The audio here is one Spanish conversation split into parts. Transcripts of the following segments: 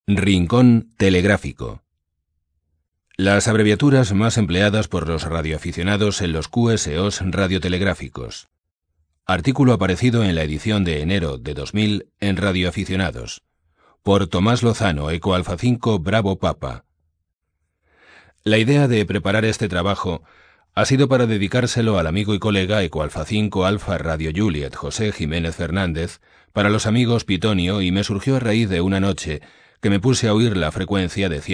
Rincón telegráfico. Las abreviaturas más empleadas por los radioaficionados en los QSOs radiotelegráficos. Artículo aparecido en la edición de enero de 2000 en Radioaficionados. Por Tomás Lozano, Eco Alfa 5, Bravo Papa. La idea de preparar este trabajo ha sido para dedicárselo al amigo y colega Eco Alfa 5 Alfa Radio Juliet José Jiménez Fernández, para los amigos Pitonio, y me surgió a raíz de una noche que me puse a oír la frecuencia de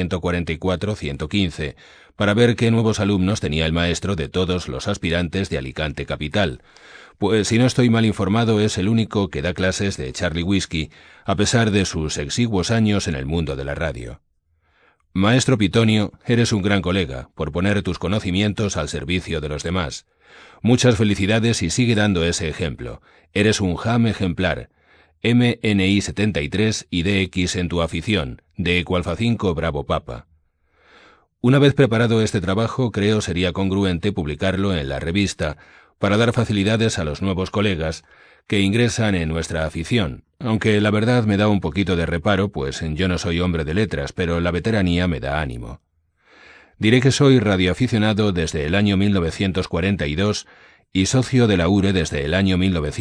144-115 para ver qué nuevos alumnos tenía el maestro de todos los aspirantes de Alicante Capital, pues si no estoy mal informado es el único que da clases de Charlie Whiskey, a pesar de sus exiguos años en el mundo de la radio. Maestro Pitonio, eres un gran colega, por poner tus conocimientos al servicio de los demás. Muchas felicidades y sigue dando ese ejemplo. Eres un jam ejemplar. MNI 73 y DX en tu afición, de Eco Alfa 5 Bravo Papa. Una vez preparado este trabajo, creo sería congruente publicarlo en la revista para dar facilidades a los nuevos colegas que ingresan en nuestra afición, aunque la verdad me da un poquito de reparo, pues yo no soy hombre de letras, pero la veteranía me da ánimo. Diré que soy radioaficionado desde el año 1942 y socio de la URE desde el año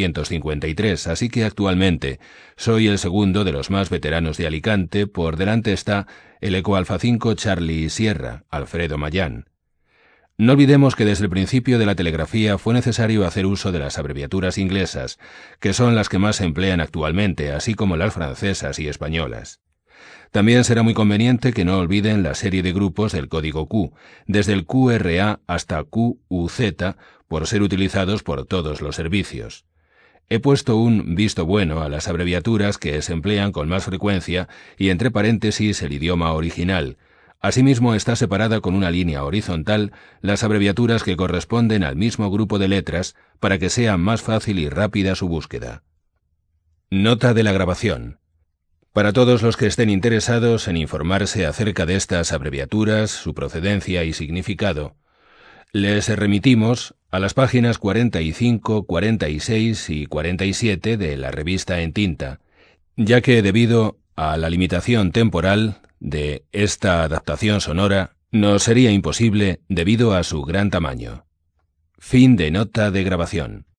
1953, así que actualmente soy el segundo de los más veteranos de Alicante. Por delante está el Eco Alfa 5 Charlie Sierra, Alfredo Mayán. No olvidemos que desde el principio de la telegrafía fue necesario hacer uso de las abreviaturas inglesas, que son las que más se emplean actualmente, así como las francesas y españolas. También será muy conveniente que no olviden la serie de grupos del código Q, desde el QRA hasta QUZ, por ser utilizados por todos los servicios. He puesto un visto bueno a las abreviaturas que se emplean con más frecuencia y entre paréntesis el idioma original. Asimismo está separada con una línea horizontal las abreviaturas que corresponden al mismo grupo de letras para que sea más fácil y rápida su búsqueda. Nota de la grabación. Para todos los que estén interesados en informarse acerca de estas abreviaturas, su procedencia y significado, les remitimos a las páginas 45, 46 y 47 de la revista En Tinta, ya que debido a la limitación temporal de esta adaptación sonora, nos sería imposible debido a su gran tamaño. Fin de nota de grabación.